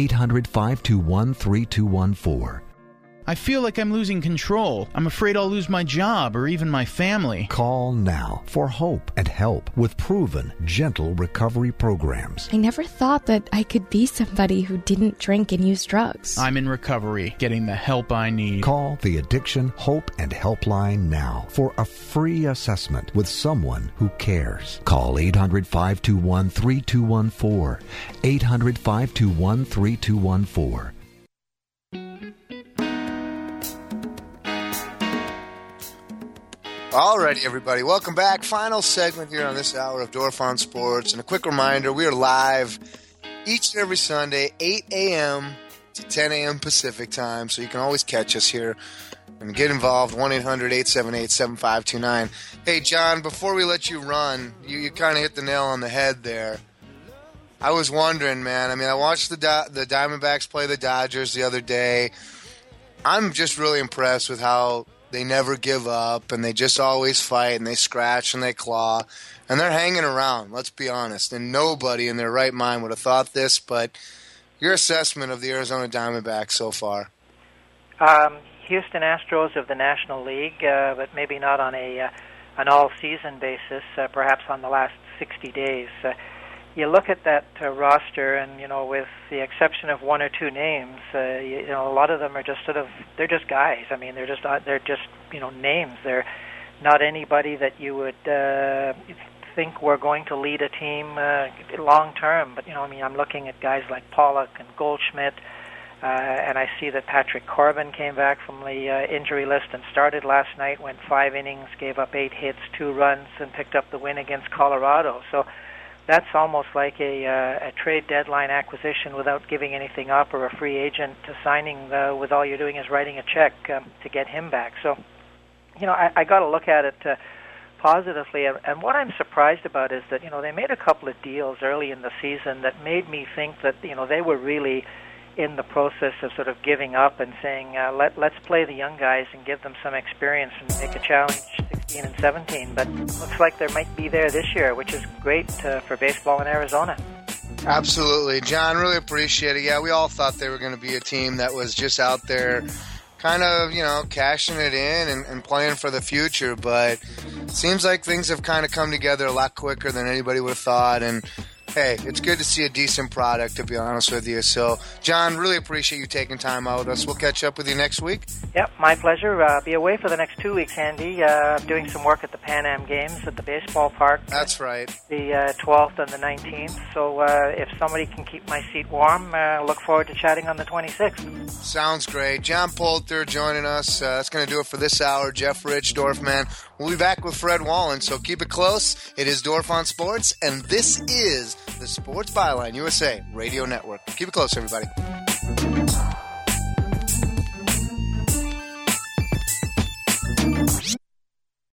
S5: 800-521-3214.
S24: I feel like I'm losing control. I'm afraid I'll lose my job or even my family.
S5: Call now for hope and help with proven, gentle recovery programs.
S23: I never thought that I could be somebody who didn't drink and use drugs.
S24: I'm in recovery, getting the help I need.
S5: Call the Addiction, Hope, and Helpline now for a free assessment with someone who cares. Call 800-521-3214. 800-521-3214.
S6: Alrighty, everybody. Welcome back. Final segment here on this hour of Dorf on Sports. And a quick reminder, we are live each and every Sunday, 8 a.m. to 10 a.m. Pacific time. So you can always catch us here and get involved. 1-800-878-7529. Hey, John, before we let you run, you kind of hit the nail on the head there. I was wondering, man. I mean, I watched the Diamondbacks play the Dodgers the other day. I'm just really impressed with how they never give up, and they just always fight, and they scratch and they claw, and they're hanging around, let's be honest. And nobody in their right mind would have thought this, but your assessment of the Arizona Diamondbacks so far?
S1: Houston Astros of the National League, but maybe not on an all-season basis, perhaps on the last 60 days. You look at that roster, and with the exception of one or two names, a lot of them are just they're just guys. I mean, they're just names. They're not anybody that you would think were going to lead a team long term. But I'm looking at guys like Pollock and Goldschmidt, and I see that Patrick Corbin came back from the injury list and started last night, went 5 innings, gave up 8 hits, 2 runs, and picked up the win against Colorado. So that's almost like a trade deadline acquisition without giving anything up, or a free agent signing with all you're doing is writing a check to get him back. So, I got to look at it positively. And what I'm surprised about is that, they made a couple of deals early in the season that made me think that, they were really in the process of sort of giving up and saying, let's play the young guys and give them some experience and make a challenge 16 and 17. But looks like there might be there this year, which is great for baseball in Arizona.
S6: Absolutely. John, really appreciate it. Yeah, we all thought they were going to be a team that was just out there kind of, cashing it in and playing for the future. But it seems like things have kind of come together a lot quicker than anybody would have thought. And hey, it's good to see a decent product, to be honest with you. So, John, really appreciate you taking time out with us. We'll catch up with you next week.
S1: Yep, my pleasure. Be away for the next 2 weeks, Andy. Doing some work at the Pan Am Games at the baseball park.
S6: That's right.
S1: The 12th and the 19th. So if somebody can keep my seat warm, look forward to chatting on the 26th.
S6: Sounds great. John Poulter joining us. That's going to do it for this hour. Jeff Rich, Dorfman. We'll be back with Fred Wallen, so keep it close. It is Dorf on Sports, and this is the Sports Byline USA Radio Network. Keep it close, everybody.